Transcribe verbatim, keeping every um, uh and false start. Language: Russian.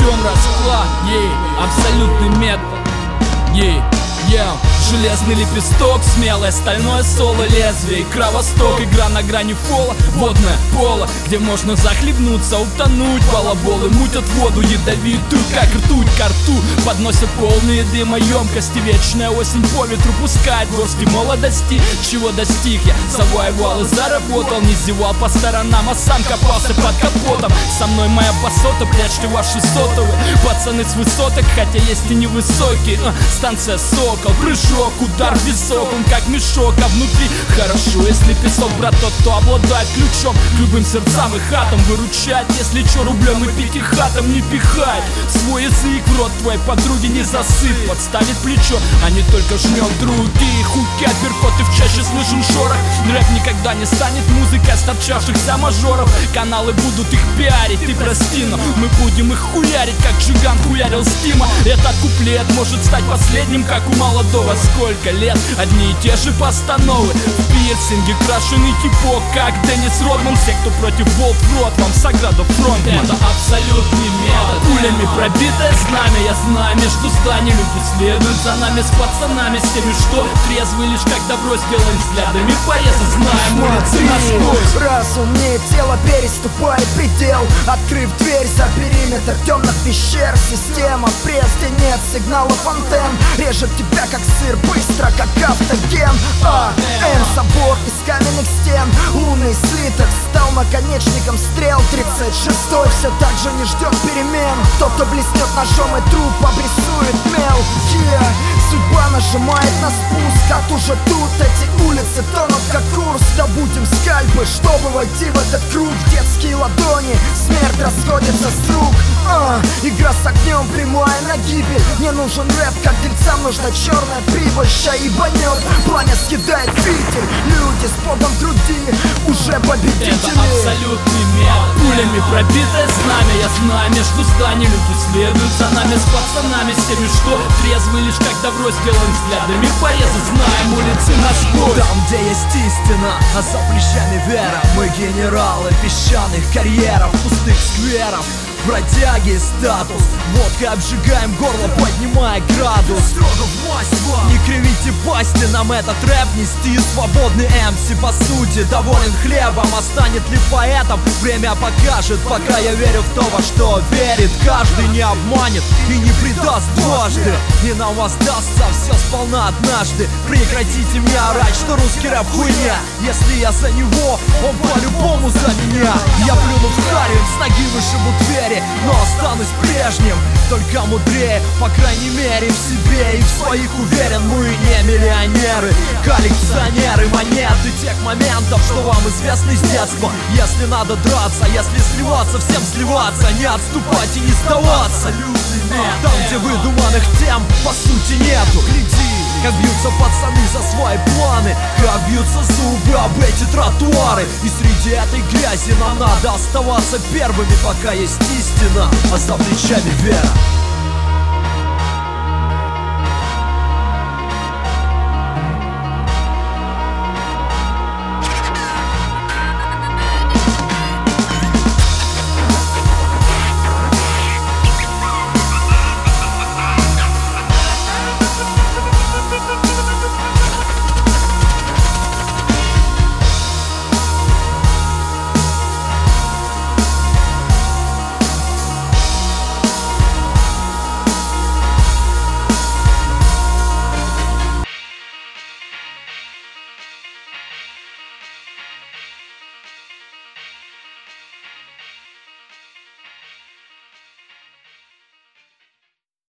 проведен расклад, ей, абсолютный метод, ей, yeah. Железный лепесток, смелое стальное соло, лезвие, кровосток, игра на грани фола, водное поло, где можно захлебнуться, утонуть. Балаболы мутят воду ядовитую, как ртуть ко рту, подносят полные дыма емкости. Вечная осень по ветру пускает горсти молодости. Чего достиг я? Завоевал и заработал, не зевал по сторонам, а сам копался под капотом. Со мной моя басота, прячьте ваши сотовые, пацаны с высоток, хотя есть и невысокие. а, Станция Сокол, прыжок, удар в висок, он как мешок, а внутри хорошо, если песок. Брат тот, кто обладает ключом к любым сердцам и хатам, выручать, если чё, рублем и пятихатом не пихай. Свой язык в рот твоей подруги не засыпь, подставит плечо, а не только жмет другие. Хуки, апперкоты, в чаще слышен шорох. Рэп никогда не станет музыкой оставшихся мажоров. Каналы будут их пиарить, ты прости, но мы будем их хуярить, как Джиган хуярил Стима. Этот куплет может стать последним, как у молодого. Сколько лет, одни и те же постановы. В пирсинге крашеный типок, как Деннис Родман. Все, кто против болт в рот, вам Саграду фронт. Это абсолютный метод. Пулями пробитое знамя, я знаю, между зданий люди следуют за нами, с пацанами, с теми, что трезвы лишь как добро сделаем взглядами порезы. Знаем улицы насквозь. Разум не тело, переступает предел, открыв дверь за периметр темных пещер. Система прежде нет сигнала фонтен, режет тебя как сыр, быстро как автоген. А, Н, собор из каменных стен, лунный слиток стал наконечником стрел. Тридцать шестой все так же не ждет перемен. Кто-то блеснет ножом и труп обрисует мел. Yeah. Судьба нажимает на спуск, а уже тут эти улицы тонут как курс. Добудем скальпы, чтобы войти в этот круг. Детские ладони, смерть расходится с рук. а, Игра с огнем, прямая на гибель. Не нужен рэп, как дельцам нужна черная прибыль. Ща ебанет, пламя съедает фильтр. Люди с Богом в груди уже победители. Это абсолютный метод. Пулями пробитое знамя, я знаю, между зданий люди следуют за нами, с пацанами, с теми, что трезвы лишь как добро сделаем взглядами порезы. Знаем улицы насквозь. Там, где есть истина, а за плечами вера. Мы генералы песчаных карьеров, пустых скверов. Бродяги статус, водкой обжигаем горло, поднимая градус. Строго в масть вам. Не кривите пасти, нам этот рэп нести. Свободный эм си по сути доволен хлебом. А станет ли поэтом, время покажет. Пока я верю в то, во что верит каждый. Не обманет и не предаст дважды, и нам воздастся все сполна однажды. Прекратите мне орать, что русский рэп хуйня. Если я за него, он по-любому за меня. Я плюну в харю, с ноги вышибу двери, но останусь прежним, только мудрее. По крайней мере в себе и в своих уверен. Мы не миллионеры, коллекционеры монеты тех моментов, что вам известны с детства. Если надо драться, если сливаться, всем сливаться, не отступать и не сдаваться. Там, где выдуманных тем по сути нету. Гляди, как бьются пацаны за свои планы, как бьются зубы об эти тротуары. И среди этой грязи нам надо оставаться первыми, пока есть истина, а за плечами вера.